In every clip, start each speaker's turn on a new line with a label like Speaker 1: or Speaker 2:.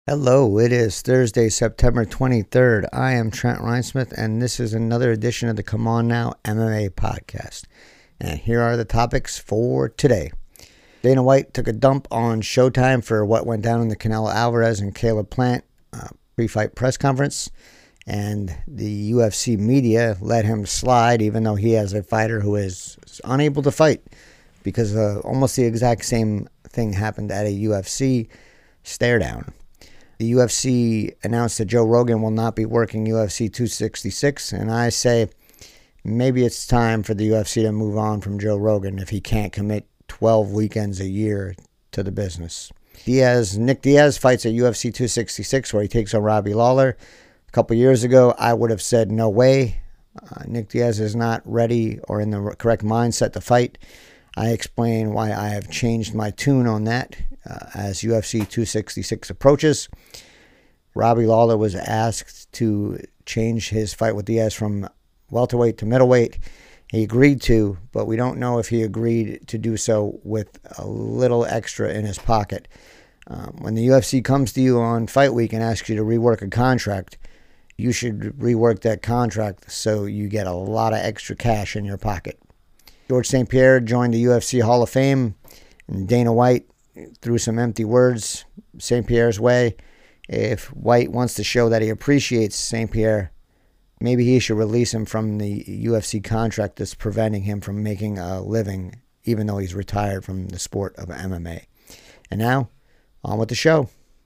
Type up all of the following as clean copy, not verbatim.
Speaker 1: Hello, it is Thursday, September 23rd. I am Trent Reinsmith, and this is another edition of the Come On Now MMA podcast. And here are the topics for today. Dana White took a dump on Showtime for what went down in the Canelo Alvarez and Caleb Plant pre-fight press conference. And the UFC media let him slide, even though he has a fighter who is unable to fight, because almost the exact same thing happened at a UFC stare down. The UFC announced that Joe Rogan will not be working UFC 266, and I say maybe it's time for the UFC to move on from Joe Rogan if he can't commit 12 weekends a year to the business. Nick Diaz fights at UFC 266 where he takes on Robbie Lawler. A couple years ago, I would have said no way. Nick Diaz is not ready or in the correct mindset to fight. I explain why I have changed my tune on that as UFC 266 approaches. Robbie Lawler was asked to change his fight with Diaz from welterweight to middleweight. He agreed to, but we don't know if he agreed to do so with a little extra in his pocket. When the UFC comes to you on fight week and asks you to rework a contract, you should rework that contract so you get a lot of extra cash in your pocket. George St. Pierre joined the UFC Hall of Fame, and Dana White threw some empty words St. Pierre's way. If White wants to show that he appreciates St. Pierre, maybe he should release him from the UFC contract that's preventing him from making a living, even though he's retired from the sport of MMA. And now, on with the show.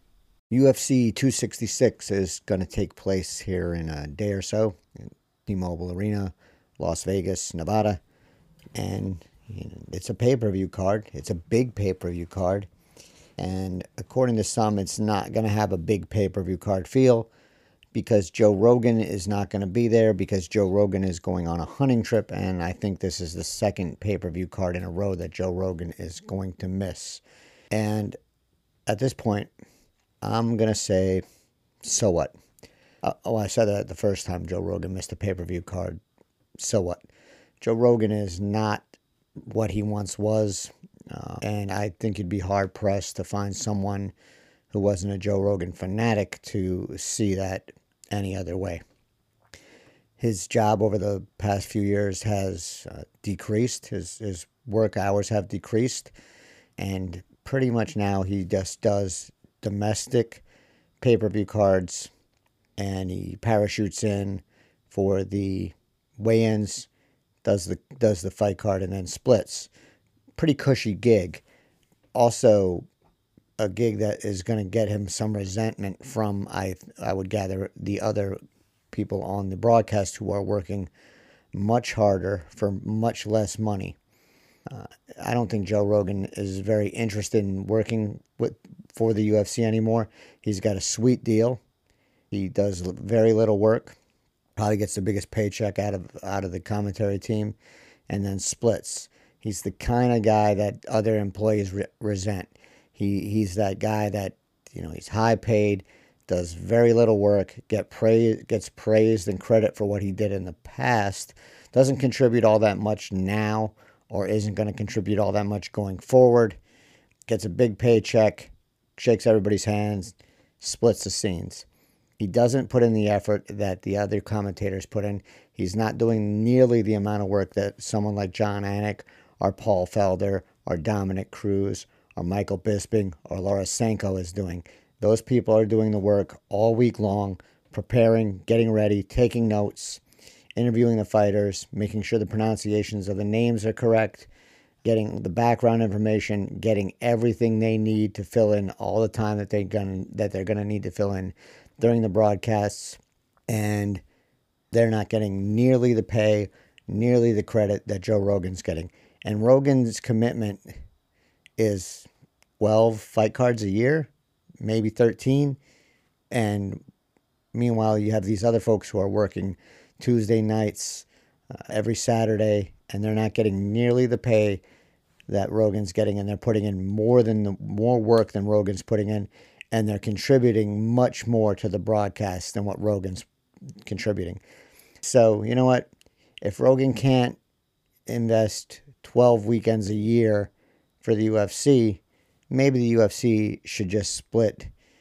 Speaker 1: UFC 266 is going to take place here in a day or so in T-Mobile Arena, Las Vegas, Nevada. And it's a pay-per-view card. It's a big pay-per-view card. And according to some, it's not going to have a big pay-per-view card feel because Joe Rogan is not going to be there, because Joe Rogan is going on a hunting trip. And I think this is the second pay-per-view card in a row that Joe Rogan is going to miss. And at this point, I'm going to say, so what? I said that the first time Joe Rogan missed a pay-per-view card. So what? Joe Rogan is not what he once was, and I think you'd be hard-pressed to find someone who wasn't a Joe Rogan fanatic to see that any other way. His job over the past few years has decreased. His work hours have decreased, and pretty much now he just does domestic pay-per-view cards, and he parachutes in for the weigh-ins, does the fight card, and then splits. Pretty cushy gig. Also, a gig that is going to get him some resentment from, I would gather, the other people on the broadcast who are working much harder for much less money. I don't think Joe Rogan is very interested in working for the UFC anymore. He's got a sweet deal. He does very little work. Probably gets the biggest paycheck out of the commentary team, and then splits. He's the kind of guy that other employees resent. He's that guy that, he's high paid, does very little work, gets praised and credit for what he did in the past, doesn't contribute all that much now, or isn't going to contribute all that much going forward, gets a big paycheck, shakes everybody's hands, splits the scenes. He doesn't put in the effort that the other commentators put in. He's not doing nearly the amount of work that someone like Jon Anik or Paul Felder or Dominic Cruz or Michael Bisping or Laura Sanko is doing. Those people are doing the work all week long, preparing, getting ready, taking notes, interviewing the fighters, making sure the pronunciations of the names are correct, getting the background information, getting everything they need to fill in all the time that they're going to need to fill in during the broadcasts, and they're not getting nearly the pay, nearly the credit that Joe Rogan's getting. And Rogan's commitment is 12 fight cards a year, maybe 13. And meanwhile, you have these other folks who are working Tuesday nights, every Saturday, and they're not getting nearly the pay that Rogan's getting, and they're putting in more work than Rogan's putting in, and they're contributing much more to the broadcast than what Rogan's contributing. So, you know what? If Rogan can't invest 12 weekends a year for the UFC, maybe the UFC should just split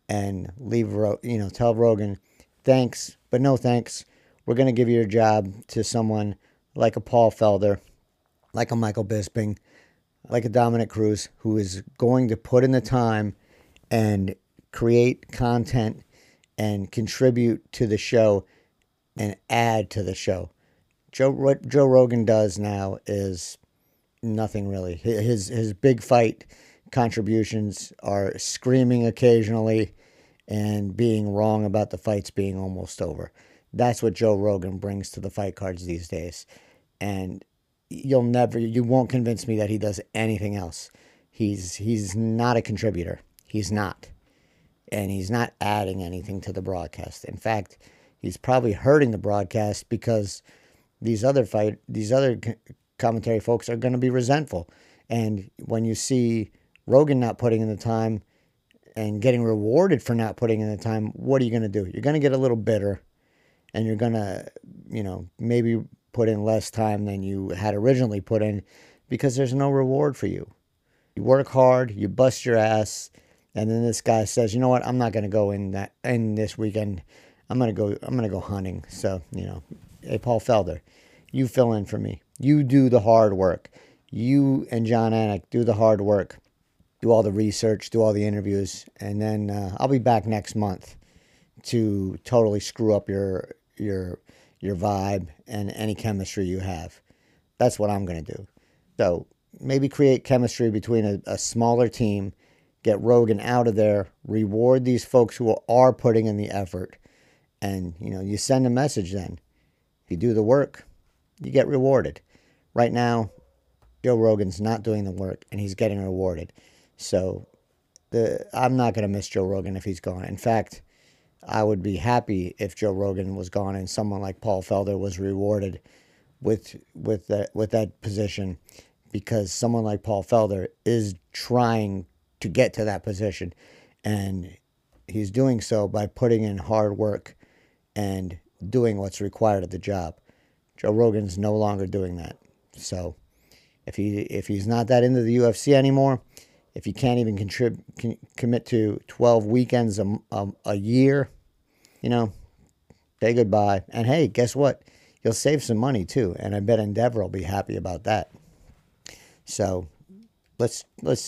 Speaker 1: and tell Rogan, thanks, but no thanks. We're going to give your job to someone like a Paul Felder, like a Michael Bisping, like a Dominic Cruz, who is going to put in the time and create content and contribute to the show and add to the show. What Joe Rogan does now is nothing really. His big fight contributions are screaming occasionally and being wrong about the fights being almost over. That's what Joe Rogan brings to the fight cards these days. And you won't convince me that he does anything else. He's not a contributor. He's not. And he's not adding anything to the broadcast. In fact, he's probably hurting the broadcast because these other commentary folks are going to be resentful. And when you see Rogan not putting in the time and getting rewarded for not putting in the time, what are you going to do? You're going to get a little bitter, and you're going to, maybe put in less time than you had originally put in because there's no reward for you. You work hard, you bust your ass, and then this guy says, you know what, I'm not going to go in this weekend. I'm going to go hunting. So, hey, Paul Felder, you fill in for me. You do the hard work. You and John Anik do the hard work. Do all the research, do all the interviews, and then I'll be back next month to totally screw up your vibe and any chemistry you have. That's what I'm going to do. So maybe create chemistry between a smaller team, get Rogan out of there, reward these folks who are putting in the effort, and you send a message then. If you do the work, you get rewarded. Right now, Joe Rogan's not doing the work, and he's getting rewarded. So I'm not going to miss Joe Rogan if he's gone. In fact, I would be happy if Joe Rogan was gone and someone like Paul Felder was rewarded with that position, because someone like Paul Felder is trying to get to that position, and he's doing so by putting in hard work and doing what's required of the job. Joe Rogan's no longer doing that. So if he's not that into the UFC anymore, if he can't even commit to 12 weekends a year, say goodbye. And hey, guess what? You'll save some money too, and I bet Endeavor will be happy about that. So let's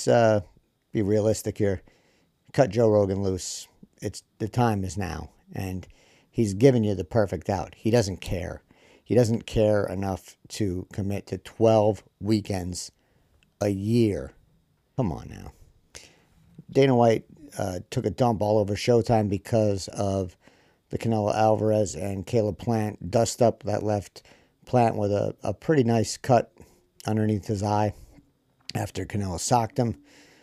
Speaker 1: be realistic here. Cut Joe Rogan loose. The time is now, and he's giving you the perfect out. He doesn't care. He doesn't care enough to commit to 12 weekends a year. Come on now. Dana White took a dump all over Showtime because of the Canelo Alvarez and Caleb Plant dust-up that left Plant with a pretty nice cut underneath his eye after Canelo socked him.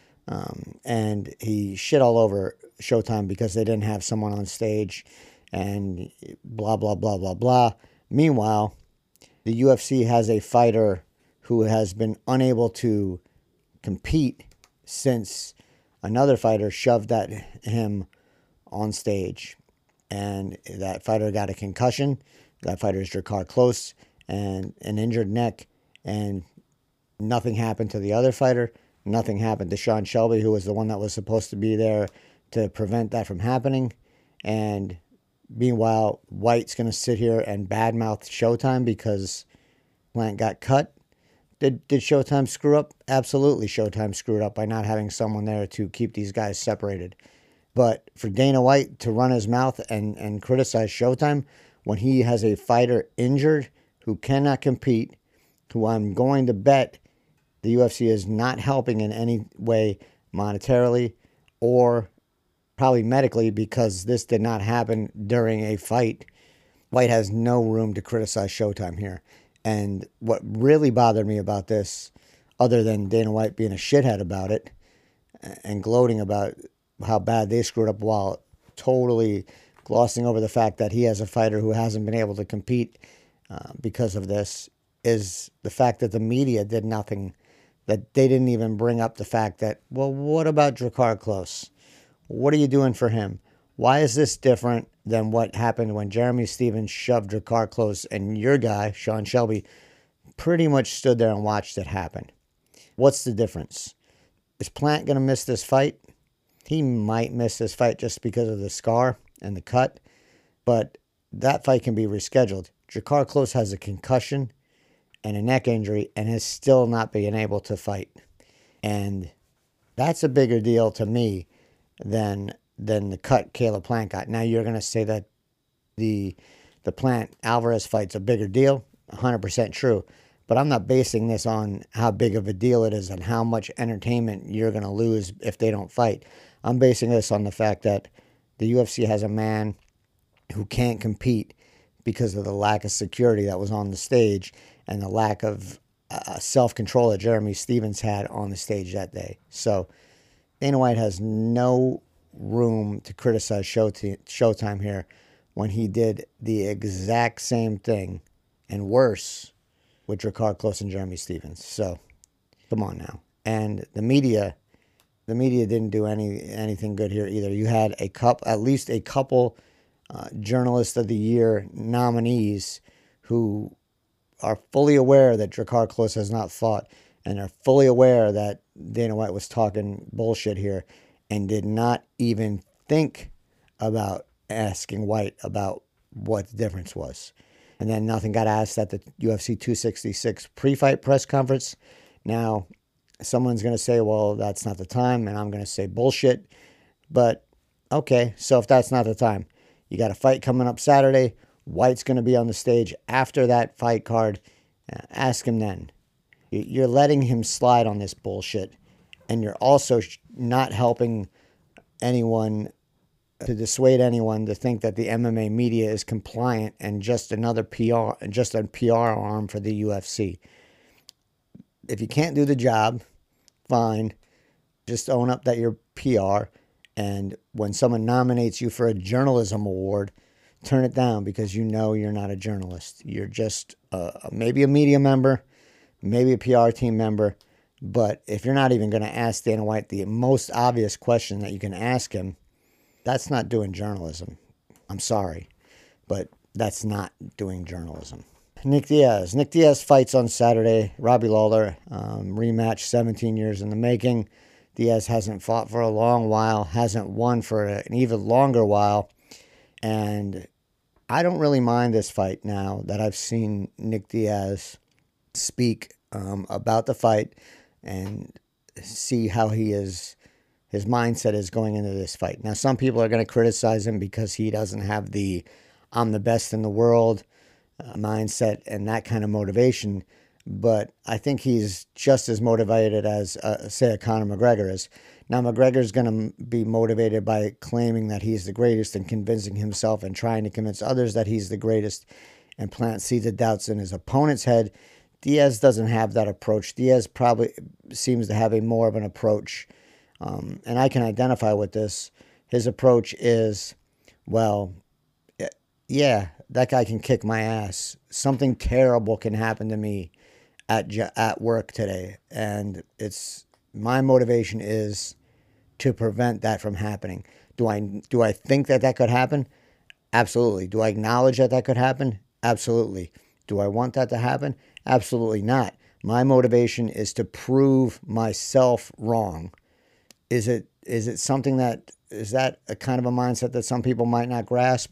Speaker 1: And he shit all over Showtime because they didn't have someone on stage and blah, blah, blah, blah, blah. Meanwhile, the UFC has a fighter who has been unable to compete since another fighter shoved at him on stage, and that fighter got a concussion. That fighter is Drakkar Klose, and an injured neck, and nothing happened to the other fighter. Nothing happened to Sean Shelby, who was the one that was supposed to be there to prevent that from happening. And meanwhile, White's going to sit here and badmouth Showtime because Plant got cut. Did Showtime screw up? Absolutely, Showtime screwed up by not having someone there to keep these guys separated. But for Dana White to run his mouth and criticize Showtime when he has a fighter injured who cannot compete, who I'm going to bet the UFC is not helping in any way monetarily or probably medically, because this did not happen during a fight. White has no room to criticize Showtime here. And what really bothered me about this, other than Dana White being a shithead about it and gloating about how bad they screwed up while totally glossing over the fact that he has a fighter who hasn't been able to compete because of this, is the fact that the media did nothing, that they didn't even bring up the fact that, well, what about Drakkar Klose? What are you doing for him? Why is this different than what happened when Jeremy Stephens shoved Drakkar Klose and your guy, Sean Shelby, pretty much stood there and watched it happen? What's the difference? Is Plant going to miss this fight? He might miss this fight just because of the scar and the cut, but that fight can be rescheduled. Drakkar Klose has a concussion and a neck injury and has still not been able to fight. And that's a bigger deal to me than the cut Caleb Plant got. Now you're going to say that the Plant Alvarez fight's a bigger deal. 100% true. But I'm not basing this on how big of a deal it is and how much entertainment you're going to lose if they don't fight. I'm basing this on the fact that the UFC has a man who can't compete because of the lack of security that was on the stage and the lack of self-control that Jeremy Stephens had on the stage that day. So Dana White has no room to criticize Showtime here when he did the exact same thing and worse with Drakkar Klose and Jeremy Stephens. So come on now. And the media didn't do anything good here either. You had at least a couple Journalist of the Year nominees who are fully aware that Drakkar Klose has not fought and are fully aware that Dana White was talking bullshit here and did not even think about asking White about what the difference was. And then nothing got asked at the UFC 266 pre-fight press conference. Now, someone's going to say, well, that's not the time, and I'm going to say bullshit. But, okay, so if that's not the time, you got a fight coming up Saturday. White's going to be on the stage after that fight card. Ask him then. You're letting him slide on this bullshit, and you're also not helping anyone to dissuade anyone to think that the MMA media is compliant and just another PR and just a PR arm for the UFC. If you can't do the job, fine. Just own up that you're PR. And when someone nominates you for a journalism award, turn it down because you know you're not a journalist. You're just maybe a media member, maybe a PR team member. But if you're not even going to ask Dana White the most obvious question that you can ask him, that's not doing journalism. I'm sorry, but that's not doing journalism. Nick Diaz. Nick Diaz fights on Saturday. Robbie Lawler, rematch 17 years in the making. Diaz hasn't fought for a long while, hasn't won for an even longer while. And I don't really mind this fight now that I've seen Nick Diaz speak about the fight and see how his mindset is going into this fight. Now, some people are going to criticize him because he doesn't have the I'm the best in the world mindset and that kind of motivation. But I think he's just as motivated as, say, a Conor McGregor is. Now, McGregor's going to be motivated by claiming that he's the greatest and convincing himself and trying to convince others that he's the greatest and plant seeds of doubts in his opponent's head. Diaz doesn't have that approach. Diaz probably seems to have a more of an approach, and I can identify with this. His approach is, well, yeah, that guy can kick my ass. Something terrible can happen to me at work today, and my motivation is to prevent that from happening. Do I think that could happen? Absolutely. Do I acknowledge that could happen? Absolutely. Do I want that to happen? Absolutely not. My motivation is to prove myself wrong. Is it something is that a kind of a mindset that some people might not grasp?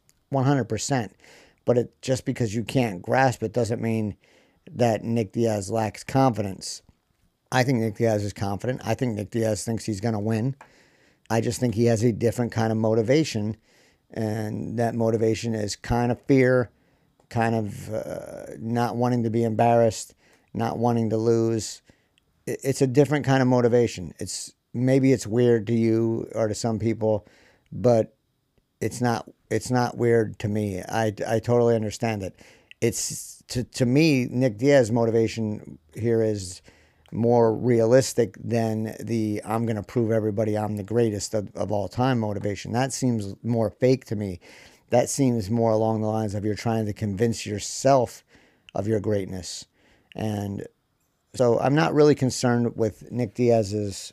Speaker 1: 100%. But just because you can't grasp it doesn't mean that Nick Diaz lacks confidence. I think Nick Diaz is confident. I think Nick Diaz thinks he's going to win. I just think he has a different kind of motivation, and that motivation is kind of fear, kind of not wanting to be embarrassed, not wanting to lose. It's a different kind of motivation. Maybe it's weird to you or to some people, but it's not weird to me. I totally understand it. It's to me, Nick Diaz's motivation here is more realistic than the I'm going to prove everybody I'm the greatest of all time motivation. That seems more fake to me. That seems more along the lines of you're trying to convince yourself of your greatness. And so I'm not really concerned with Nick Diaz's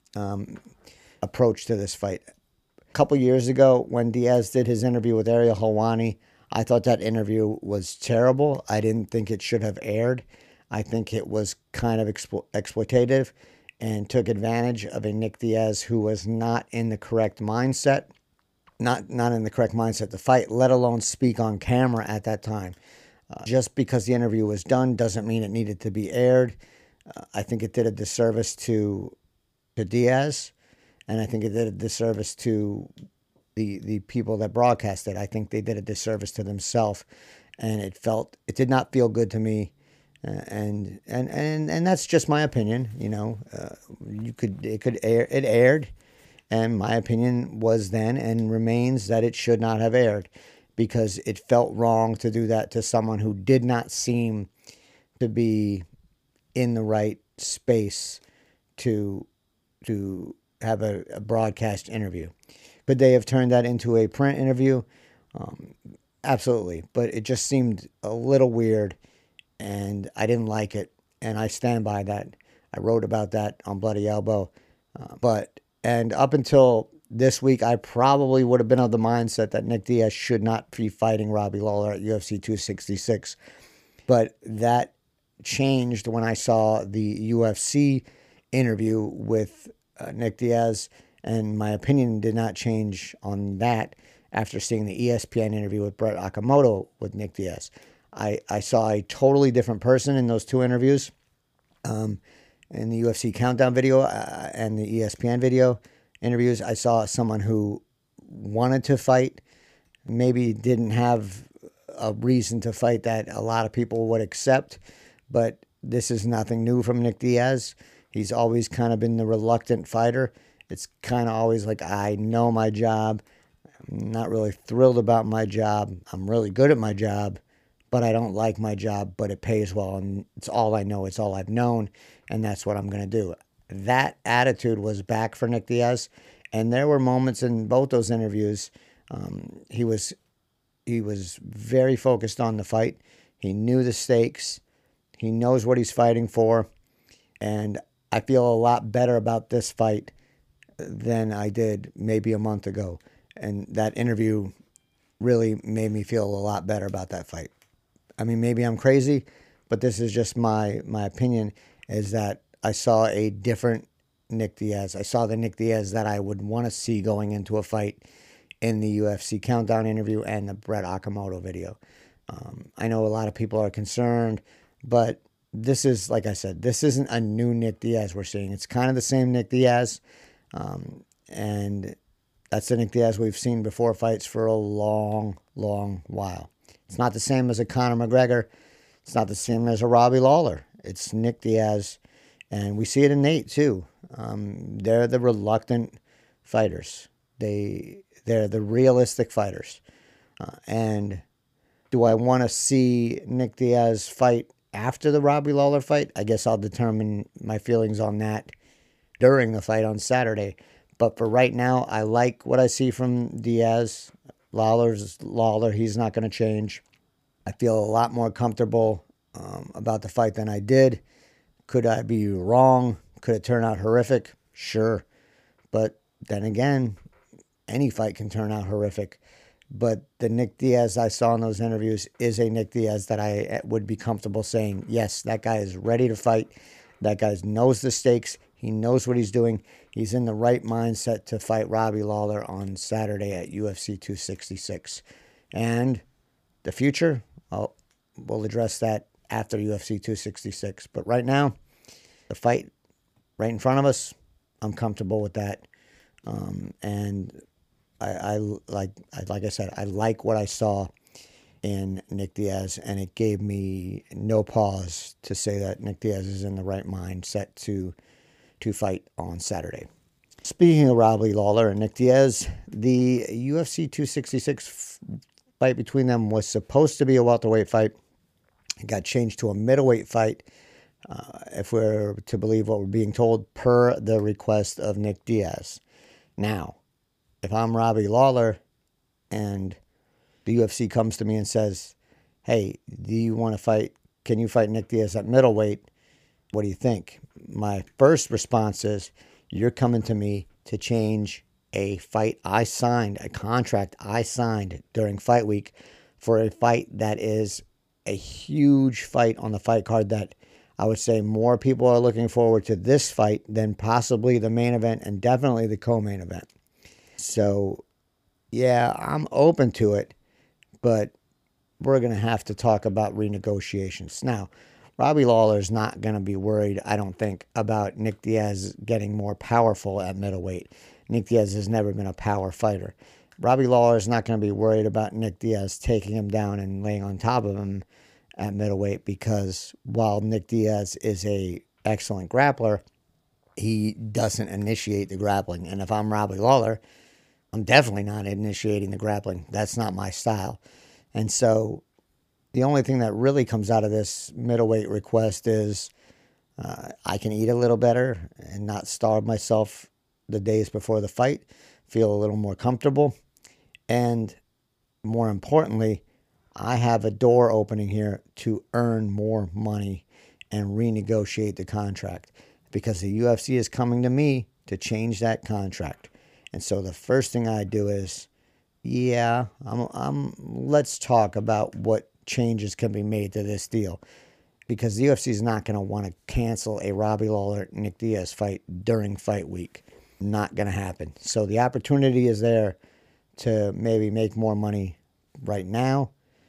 Speaker 1: approach to this fight. A couple years ago, when Diaz did his interview with Ariel Helwani, I thought that interview was terrible. I didn't think it should have aired. I think it was kind of exploitative, and took advantage of a Nick Diaz who was not in the correct mindset, not in the correct mindset to fight, let alone speak on camera at that time. Just because the interview was done doesn't mean it needed to be aired. I think it did a disservice to Diaz, and I think it did a disservice to the people that broadcast it. I think they did a disservice to themselves, and it did not feel good to me. And that's just my opinion. It aired, and my opinion was then and remains that it should not have aired, because it felt wrong to do that to someone who did not seem to be in the right space to have a broadcast interview. Could they have turned that into a print interview? Absolutely, but it just seemed a little weird, and I didn't like it, and I stand by that. I wrote about that on Bloody Elbow, and up until this week, I probably would have been of the mindset that Nick Diaz should not be fighting Robbie Lawler at UFC 266, but that changed when I saw the UFC interview with Nick Diaz, and my opinion did not change on that after seeing the ESPN interview with Brett Okamoto with Nick Diaz. I saw a totally different person in those two interviews. In the UFC Countdown video and the ESPN video interviews, I saw someone who wanted to fight, maybe didn't have a reason to fight that a lot of people would accept, but this is nothing new from Nick Diaz. He's always kind of been the reluctant fighter. It's kind of always like, I know my job. I'm not really thrilled about my job. I'm really good at my job, but I don't like my job, but it pays well, and it's all I know. It's all I've known, and that's what I'm going to do. That attitude was back for Nick Diaz, and there were moments in both those interviews. He was very focused on the fight. He knew the stakes. He knows what he's fighting for, and I feel a lot better about this fight than I did maybe a month ago. And that interview really made me feel a lot better about that fight. I mean, maybe I'm crazy, but this is just my opinion, is that I saw a different Nick Diaz. I saw the Nick Diaz that I would want to see going into a fight in the UFC Countdown interview and the Brett Okamoto video. I know a lot of people are concerned, but this is, like I said, this isn't a new Nick Diaz we're seeing. It's kind of the same Nick Diaz, and that's the Nick Diaz we've seen before fights for a long, long while. It's not the same as a Conor McGregor. It's not the same as a Robbie Lawler. It's Nick Diaz, and we see it in Nate too. They're the reluctant fighters. They're the realistic fighters. And do I want to see Nick Diaz fight after the Robbie Lawler fight? I guess I'll determine my feelings on that during the fight on Saturday. But for right now, I like what I see from Diaz. Lawler's Lawler. He's not going to change. I feel a lot more comfortable about the fight than I did. Could I be wrong? Could it turn out horrific? Sure. But then again, any fight can turn out horrific. But the Nick Diaz I saw in those interviews is a Nick Diaz that I would be comfortable saying, yes, that guy is ready to fight. That guy knows the stakes. He knows what he's doing. He's in the right mindset to fight Robbie Lawler on Saturday at UFC 266. And the future, we'll address that after UFC 266. But right now, the fight right in front of us, I'm comfortable with that. And like I said, I like what I saw in Nick Diaz, and it gave me no pause to say that Nick Diaz is in the right mindset to fight on Saturday. Speaking of Robbie Lawler and Nick Diaz, the UFC 266 fight between them was supposed to be a welterweight fight. It got changed to a middleweight fight, if we're to believe what we're being told, per the request of Nick Diaz. Now, if I'm Robbie Lawler and the UFC comes to me and says, hey, do you want to fight? Can you fight Nick Diaz at middleweight? What do you think? My first response is, you're coming to me to change a fight I signed, a contract I signed during fight week for a fight that is a huge fight on the fight card that I would say more people are looking forward to this fight than possibly the main event and definitely the co-main event. So, yeah, I'm open to it, but we're going to have to talk about renegotiations. Now, Robbie Lawler is not going to be worried, I don't think, about Nick Diaz getting more powerful at middleweight. Nick Diaz has never been a power fighter. Robbie Lawler is not going to be worried about Nick Diaz taking him down and laying on top of him at middleweight, because while Nick Diaz is a excellent grappler, he doesn't initiate the grappling. And if I'm Robbie Lawler, I'm definitely not initiating the grappling. That's not my style. And so the only thing that really comes out of this middleweight request is I can eat a little better and not starve myself the days before the fight, feel a little more comfortable. And more importantly, I have a door opening here to earn more money and renegotiate the contract, because the UFC is coming to me to change that contract. And so the first thing I do is, let's talk about what changes can be made to this deal, because the UFC is not going to want to cancel a Robbie Lawler Nick Diaz fight during fight week. Not going to happen. So the opportunity is there to maybe make more money right now,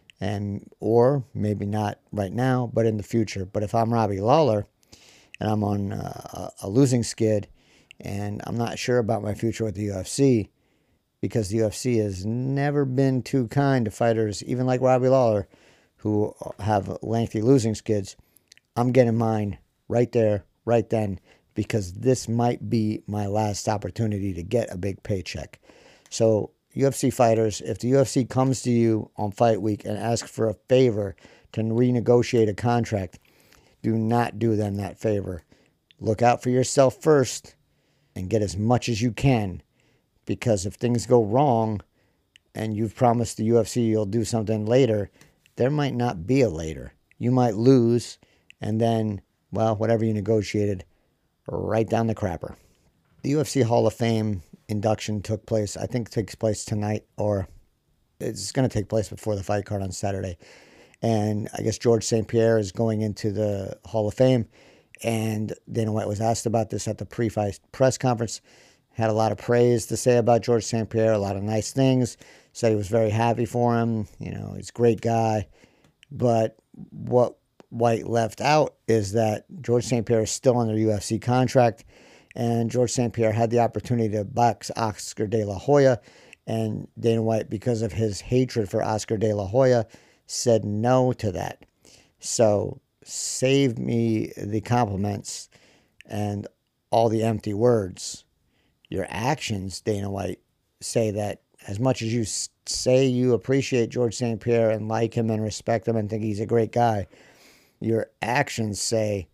Speaker 1: or maybe not right now, but in the future. But if I'm Robbie Lawler and I'm on a losing skid and I'm not sure about my future with the UFC, because the UFC has never been too kind to fighters, even like Robbie Lawler, who have lengthy losing skids, I'm getting mine right there, right then, because this might be my last opportunity to get a big paycheck. So UFC fighters, if the UFC comes to you on fight week and asks for a favor to renegotiate a contract, do not do them that favor. Look out for yourself first and get as much as you can, because if things go wrong and you've promised the UFC you'll do something later, there might not be a later. You might lose, and then, well, whatever you negotiated, right down the crapper. The UFC Hall of Fame induction took place, I think it takes place tonight, or it's going to take place before the fight card on Saturday. And I guess George St. Pierre is going into the Hall of Fame. And Dana White was asked about this at the pre-fight press conference. Had a lot of praise to say about George St. Pierre, a lot of nice things. Said he was very happy for him. He's a great guy. But what White left out is that George St. Pierre is still under UFC contract, and George St. Pierre had the opportunity to box Oscar De La Hoya, and Dana White, because of his hatred for Oscar De La Hoya, said no to that. So save me the compliments and all the empty words. Your actions, Dana White, say that as much as you say you appreciate George St. Pierre and like him and respect him and think he's a great guy, your actions say,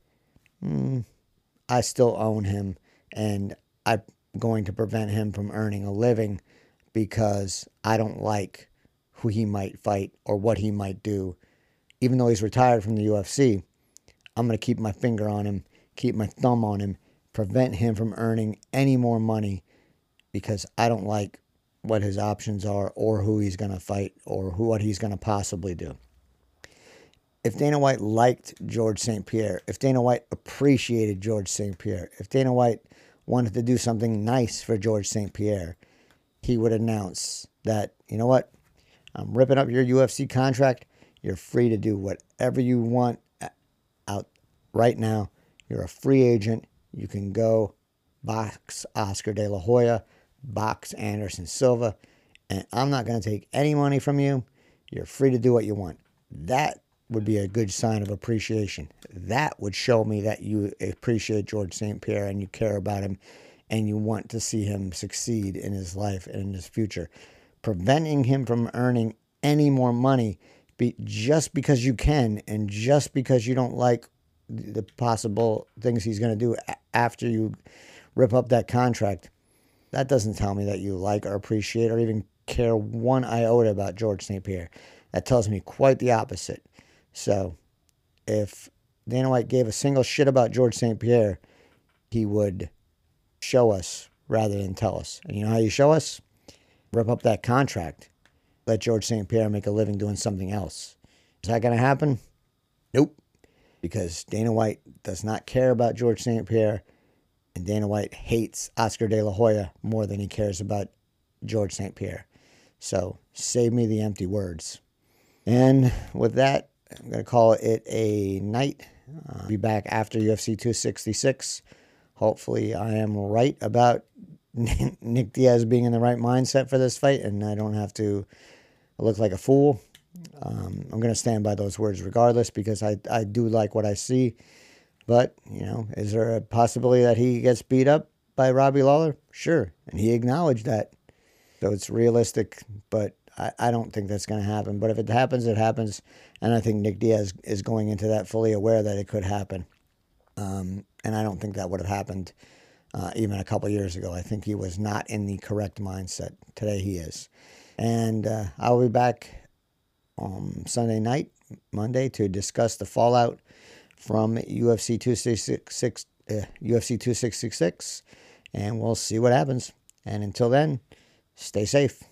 Speaker 1: I still own him and I'm going to prevent him from earning a living because I don't like who he might fight or what he might do. Even though he's retired from the UFC, I'm going to keep my finger on him, keep my thumb on him, prevent him from earning any more money, because I don't like what his options are or who he's going to fight or what he's going to possibly do. If Dana White liked George St. Pierre, if Dana White appreciated George St. Pierre, if Dana White wanted to do something nice for George St. Pierre, he would announce that, you know what, I'm ripping up your UFC contract. You're free to do whatever you want out right now. You're a free agent. You can go box Oscar De La Hoya, box Anderson Silva, and I'm not going to take any money from you. You're free to do what you want. That would be a good sign of appreciation. That would show me that you appreciate George St. Pierre and you care about him and you want to see him succeed in his life and in his future. Preventing him from earning any more money just because you can and just because you don't like the possible things he's going to do after you rip up that contract, that doesn't tell me that you like or appreciate or even care one iota about George St. Pierre. That tells me quite the opposite. So if Dana White gave a single shit about George St. Pierre, he would show us rather than tell us. And you know how you show us? Rip up that contract. Let George St. Pierre make a living doing something else. Is that going to happen? Nope. because Dana White does not care about George St. Pierre, and Dana White hates Oscar De La Hoya more than he cares about George St. Pierre. So save me the empty words. And with that, I'm going to call it a night. Be back after UFC 266. Hopefully I am right about Nick Diaz being in the right mindset for this fight, and I don't have to look like a fool. I'm going to stand by those words regardless, because I do like what I see. But, is there a possibility that he gets beat up by Robbie Lawler? Sure. And he acknowledged that. So it's realistic, but I don't think that's going to happen. But if it happens, it happens. And I think Nick Diaz is going into that fully aware that it could happen. And I don't think that would have happened even a couple years ago. I think he was not in the correct mindset. Today he is. And I'll be back on Sunday night, Monday, to discuss the fallout from UFC 266, and we'll see what happens. And until then, stay safe.